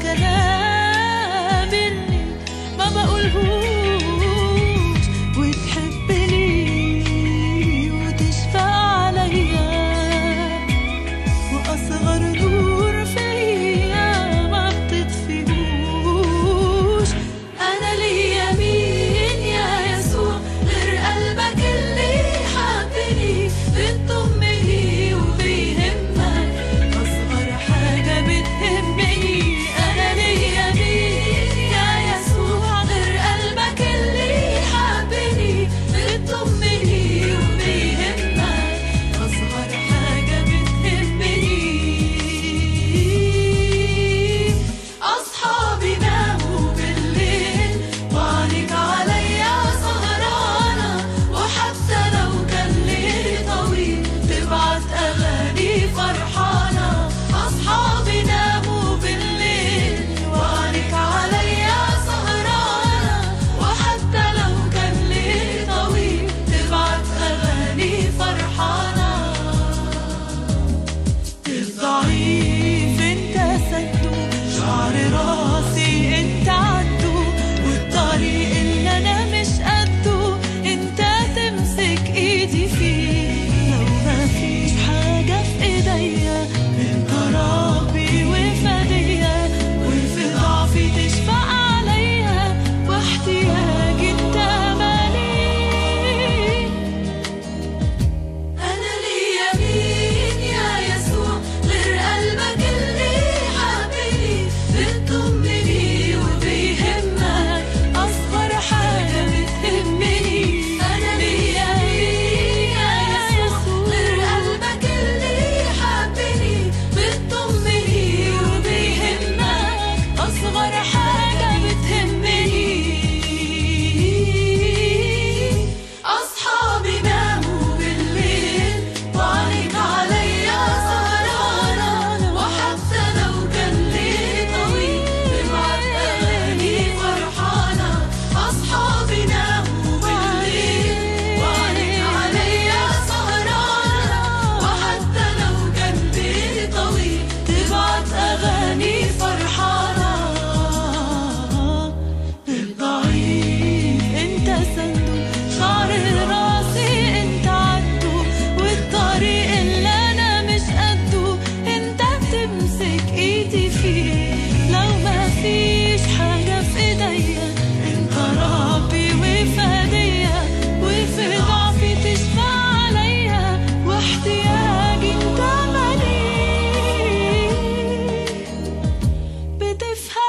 كلام اللي ما بقولهوش، وتحبني وتشفى عليا، وأصغر نور فيا ما بتطفيهوش. أنا ليا مين يا يسوع غير قلبك اللي حبني، بتطمني وبيهمك أصغر حاجة بتهمني. أنا ليا مين يا يسوع غير قلبك اللي حبني، بتطمني وبيهمك أصغر حاجة بتهمني. أصحابي ناموا بالليل وعينيك عليا سهرانة، وحتى لو كان ليل طويل تبعت أغاني فرحانة. أصحابي ناموا بالليل وعينيك عليا سهرانة، وحتى لو كان ليل طويل تبعت أغاني فرحانة. الضعيف انت سده، شعر راسي انت عدو، والطريق اللي انا مش قده انت تمسك ايدي فيه. لو ما فيش حاجة في ايديا انت ربي وفدية، وفي ضعفي تشفى عليا، واحتياجي انت مالي. أنا ليا مين يا يسوع غير قلبك اللي حبني، بتطمني وبيهمك أصغر حاجة بتهمني. أنا ليا مين يا يسوع غير قلبك اللي حبني، بتطمني وبيهمك أصغر حاجة بتهمني. أصحابي ناموا بالليل وعينيك عليا سهرانة، وحتى لو كان ليل طويل تبعت أغاني فرحانة. أصحابي ناموا بالليل وعينيك عليا سهرانة، وحتى لو كان ليل طويل تبعت أغاني فرحانة. الضعيف انت سنده، شعر راسي انت عدو، والطريق اللي انا مش قده انت تمسك ايدي فيه. لو ما فيش حاجة في ايديا انت ربي وفدية، وفي ضعفي تشفى عليا، واحتياجي انت مالي. بتفهم